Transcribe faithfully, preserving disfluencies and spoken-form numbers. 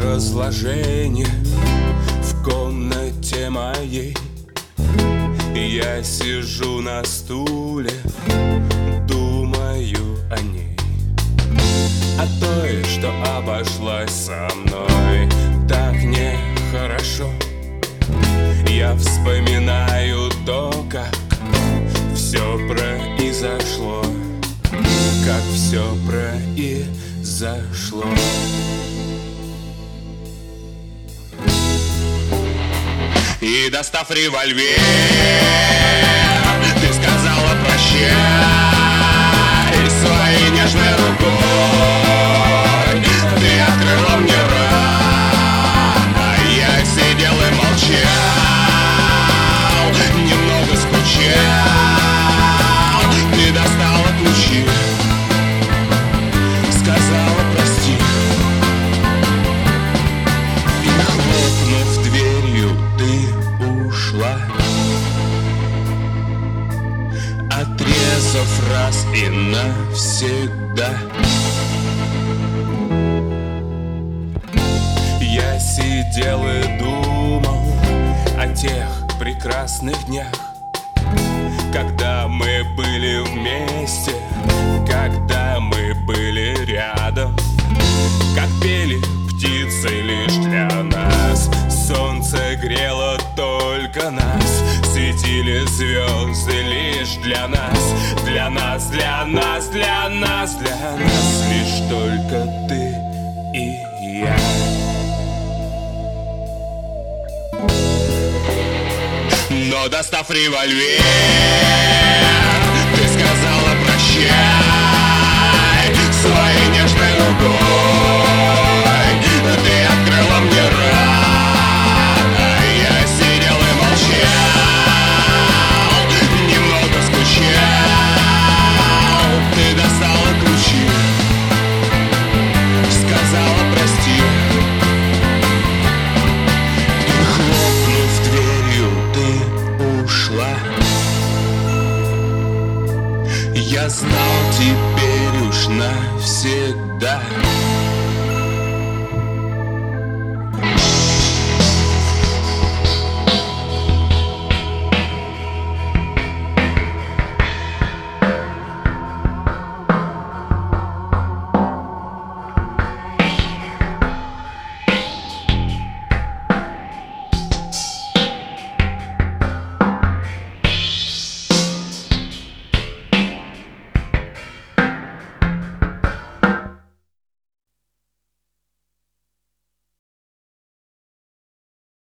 разложение в комнате моей. Я сижу на стуле, думаю о ней, о той, что обошлась со мной так нехорошо. Я вспоминаю то, как все произошло, как все произошло. И достав револьвер, ты сказала прощай своей нежной рукой. Ты открыла мне рот, а я сидел и молчал, немного скучал. Ты достала ключи, сказала прости, и, хлопнув дверью, ты ушла, отрезав раз и навсегда. Я сидел и думал о тех прекрасных днях, когда мы были вместе, когда мы были рядом, как пели птицы лишь для нас. Солнце грело только нас, светили звезды лишь для нас. Для нас, для нас, для нас, для нас лишь только ты и я. Но достав револьвер, ты сказала прощай своей нежной рукой. Ты открыла мне рот, а я сидел и молчал, немного скучал. Ты достала ключи, сказала прости, и, хлопнув дверью, ты ушла. Я знал теперь уж навсегда,